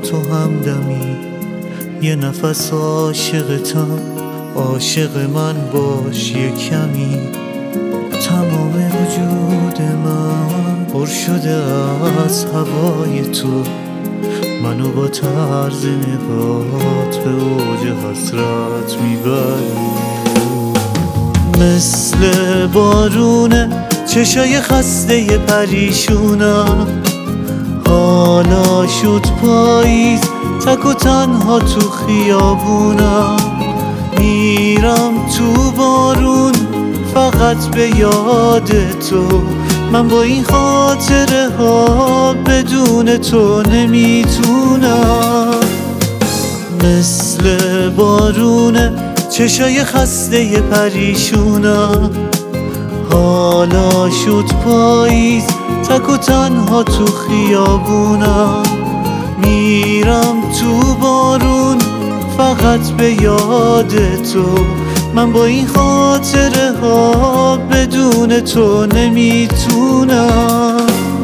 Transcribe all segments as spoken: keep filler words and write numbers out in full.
تو همدمی، یه نفس عاشقتم، عاشق من باش یه کمی. تمام وجود من پر شده از هوای تو، منو با طرز نگات به اوج حسرت میبری. مثل بارونه چشای خسته پریشونم، حالا شد پاییز تک و تنها تو خیابونم. میرم تو بارون فقط به یاد تو، من با این خاطره ها بدون تو نمیتونم. مثل بارونه چشای خسته پریشونم، حالا شد پاییز تک و تنها تو خیابونم. میرم تو بارون فقط به یاد تو، من با این خاطره ها بدون تو نمیتونم.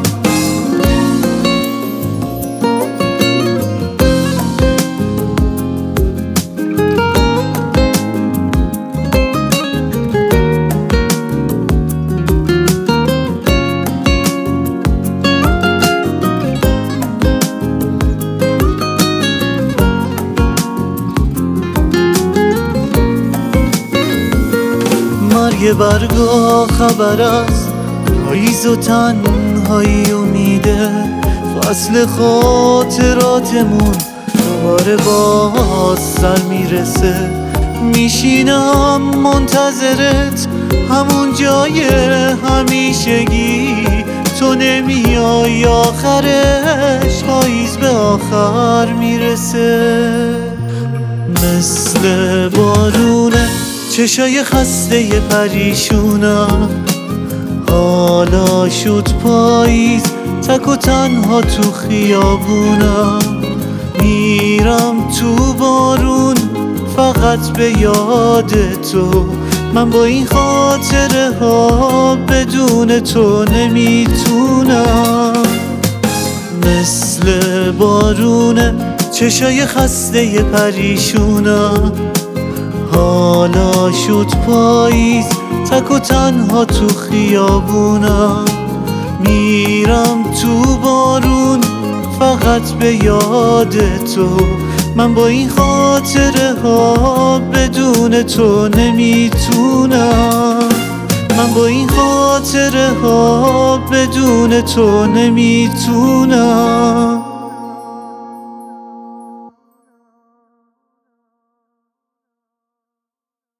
مرگ برگا خبر است، پاییز و تنهایی امیده. فصل خاطراتمون دوباره باز سر میرسه. میشینم منتظرت همون جای همیشگی، تو نمیای آخرش پاییز به آخر میرسه. مثل بارونه چشای خسته پریشونم، حالا شد پاییز تک و تنها تو خیابونم. میرم تو بارون فقط به یاد تو، من با این خاطره ها بدون تو نمیتونم. مثل بارونه چشای خسته پریشونم، حالا شد پاییز تک و تنها تو خیابونم. میرم تو بارون فقط به یاد تو، من با این خاطره ها بدون تو نمیتونم. من با این خاطره ها بدون تو نمیتونم.